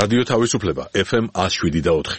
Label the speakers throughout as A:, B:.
A: რადიო თავისუფლება FM 107.4.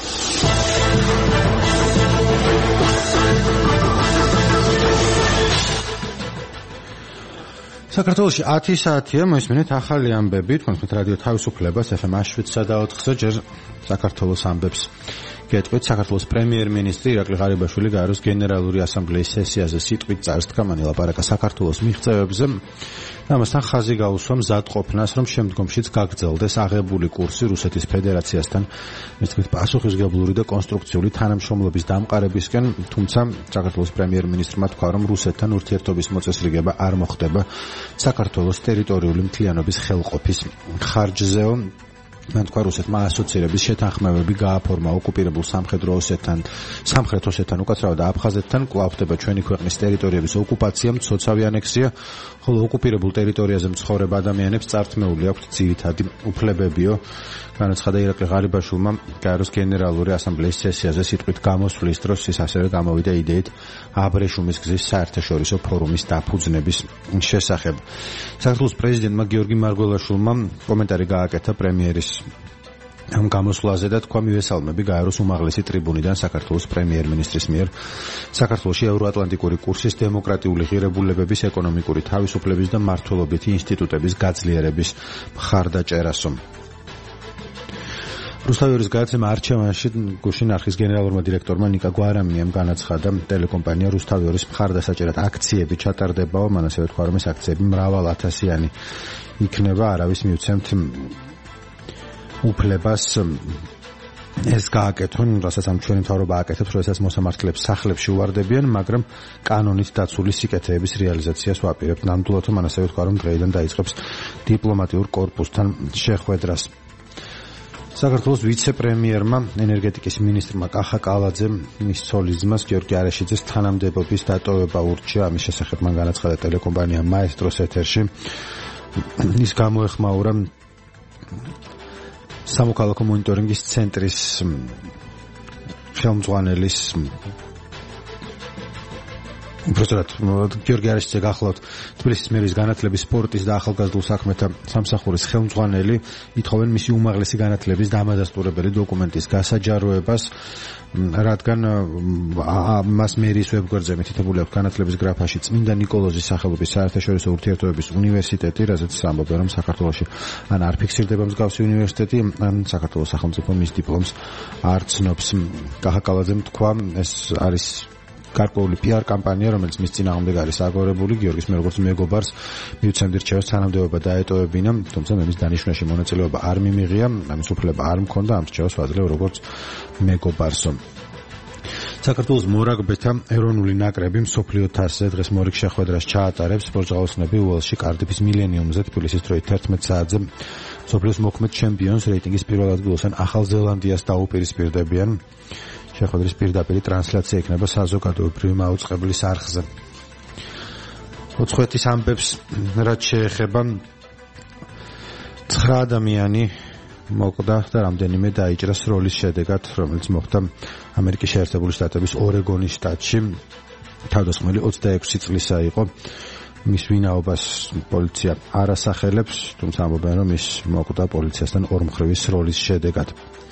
B: საქართველოში 10 საათია, მოისმინეთ ახალი ამბები, თქვენთ რადიო თავისუფლებას FM 107.4-ზე ჯერ საქართველოს ამბებს. გეტყვით, საქართველოს პრემიერ-მინისტრი ირაკლი ღარიბაშვილი გაეროს გენერალური ასამბლეის სესიაზე სიტყვით წარსდგა, მან ელაპარაკა საქართველოს მიღწევებზე. ამასთან ხაზი გაუსვა მზადყოფნას, რომ შემდგომშიც გაგრძელდეს აღებული კურსი რუსეთის ფედერაციასთან, მის თქმით, პასუხისმგებლური და კონსტრუქციული თანამშრომლობის დამყარებისკენ, თუმცა საქართველოს პრემიერ-მინისტრმა თქვა, რომ რუსეთთან ურთიერთობის მოწესრიგება არ მოხდება საქართველოს ტერიტორიული მთლიანობის ხელყოფის ხარჯზეო. მან თქვა, რუსეთმა ასოცირების შეთანხმებები გააფორმა ოკუპირებულ სამხრეთ ოსეთთან, უკაცრავად აფხაზეთთან, კვლავ ხდება ჩვენი ქვეყნის ტერიტორიების ოკუპაცია, მცოცავი ანექსია, ხოლო ოკუპირებულ ტერიტორიაზე მცხოვრებ ადამიანებს წართმეული აქვთ ძირითადი უფლებებიო. განაცხადა ირაკლი ღარიბაშვილმა გაეროს გენერალური ასამბლეის სესიაზე სიტყვით გამოსვლის დროს, ის ასევე გამოვიდა იდეით აბრეშუმის გზის საერთაშორისო ფორუმის დაფუძნების შესახებ. საქართველოს პრეზიდენტმა გიორგი მარგველაშვილმა კომენტარი გააკეთა პრემიერის ამ გამოსვლაზე და თქვა, მივესალმები გაეროს უმაღლესი ტრიბუნიდან საქართველოს პრემიერ-მინისტრის მიერ საქართველოში ევროატლანტიკური კურსის დემოკრატიული ღირებულებების, ეკონომიკური თავისუფლების და მმართველობითი ინსტიტუტების გაძლიერების მხარდაჭერასო. რუსთავის გადაცემა არჩევანში გუშინ არხის გენერალურმა დირექტორმა ნიკა გვარამიამ განაცხადა, ტელეკომპანია რუსთავის მხარდასაჭერად აქციები ჩატარდებაო, მან ასევე თქვა, რომ ეს აქციები მრავალ ათასიანი იქნება, არავის მივცემთ უფლებას ეს გააკეთონ, რასაც ამ ჩვენი მთავრობა აკეთებს, როდესაც მოსამართლეებს სახლებში უვარდებიან, მაგრამ კანონით დაცული სიკეთეების რეალიზაციას ვაპირებთ. ნამდვილად მან ასევე თქვა, რომ დღეიდან დაიწყებს დიპლომატიურ კორპუსთან შეხვედრას. საქართველოს ვიცე-პრემიერმა, ენერგეტიკის მინისტრმა კახა კალაძემ მის ცოლის ძმას გიორგი არაშიძეს თანამდებობის დატოვება ურჩია. ამის შესახებ მან განაცხადა ტელეკომპანია მაესტროს ეთერში. ის გამოეხმაურა სამოქალაქო მონიტორინგის ცენტრის ხელმძღვანელის უბრალოდ გიორგი არაშიძე გახლავთ თბილისის მერის განათლების, სპორტის და ახალგაზრდულ საქმეთა სამსახურის ხელმძღვანელი, ითხოვენ მისი უმაღლესი განათლების დამადასტურებელი დოკუმენტის გასაჯაროებას, რადგან მას მერის ვებგვერდზე მითითებული აქვს განათლების გრაფაში წმინდა ნიკოლოზის სახელობის საერთაშორისო ურთიერთობების უნივერსიტეტი, რაზეც ამბობენ, რომ საქართველოში ან არ ფიქსირდება მსგავსი უნივერსიტეტი, ან საქართველოს სახელმწიფო მის დიპლომს არ ცნობს. კახა კალაძემ თქვა, ეს არის გარკვეული PR კამპანია, რომელიც მის წინააღმდეგ არის აგორებული. გიორგის მე როგორც მეგობარს მივცემდი რჩევას თანამდებობა დაეტოვებინა, თუმცა მე მის დანიშვნაში მონაწილეობა არ მიმიღია, ამის უფლება არ მქონდა, ამ რჩევას ვაძლევ როგორც მეგობარსო. საქართველოს მორაგბეთა ეროვნული ნაკრები მსოფლიო თასზე დღეს მორიგ შეხვედრას ჩაატარებს. სპორტჟალოსნები უელსში კარდიფის მილენიუმზე თბილისის დროით 11 საათზე მსოფლიოს მოქმედ ჩემპიონს რეიტინგის პირველ ადგილოსან ახალ ზელანდიას დაუპირისპირდებიან. შეხვედრის პირდაპირი ტრანსლაცია იქნება საზოგადოებრივი მაუწყებლის არხზე. ოცხოეთის ამბებს რაც შეეხება 9 ადამიანი მოკვდა და რამდენიმე დაიჭრა სროლის შედეგად, რომელიც მოხდა ამერიკის შეერთებული შტატების ორეგონის შტატში. თავდასხმელი 26 წლისა იყო. მის ვინაობას პოლიცია არ ასახელებს, თუმცა ამბობენ, რომ ის მოკვდა პოლიციასთან ორმხრივი სროლის შედეგად.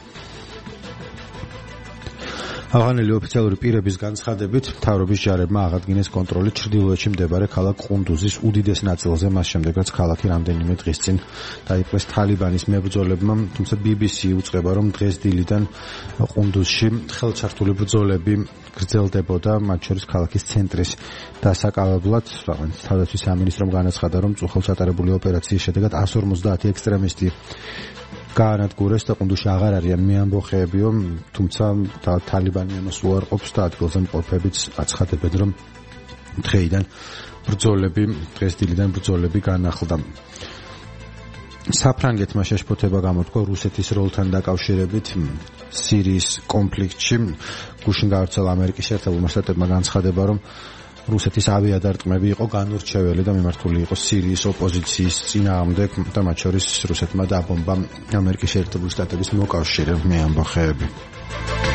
B: ავღანელი ოფიციალური პირების განცხადებით, მთავრობის ჯარებმა აღადგინეს კონტროლი ჩრდილოეთში მდებარე ქალაქ ყუნდუზის უდიდეს ნაწილზე, მას შემდეგ რაც ქალაქი რამდენიმე დღის წინ დაიპყრეს თალიბანის მებრძოლებმა, თუმცა BBC უწყება, რომ დღეს დილიდან ყუნდუზში ხელჩართული ბრძოლები გრძელდებოდა, მათ შორის ქალაქის ცენტრის დასაკავებლად. თავდაცვის სამინისტრომ განაცხადა, რომ წუხელს ატარებული ოპერაციის შედეგად 150 ექსტრემისტი გაანადგურეს და ყუნდუზში აღარ არიან მეამბოხეებიო, თუმცა თალიბანი ამას უარყოფს და ადგილზე მყოფებიც აცხადებენ, რომ დღეს დილიდან ბრძოლები განახლდა. საფრანგეთმა შეშფოთება გამოთქვა რუსეთის როლთან დაკავშირებით სირიის კონფლიქტში. გუშინ გავრცელა ამერიკის შეერთებულმა შტატებმა განცხადება, რომ რუსეთის ავიადარტყმები იყო განურჩეველი და მიმართული იყო სირიის ოპოზიციის წინააღმდეგ და მათ შორის რუსეთმა დაბომბა ამერიკის შეერთებული შტატების მოკავშირე მეამბოხეები.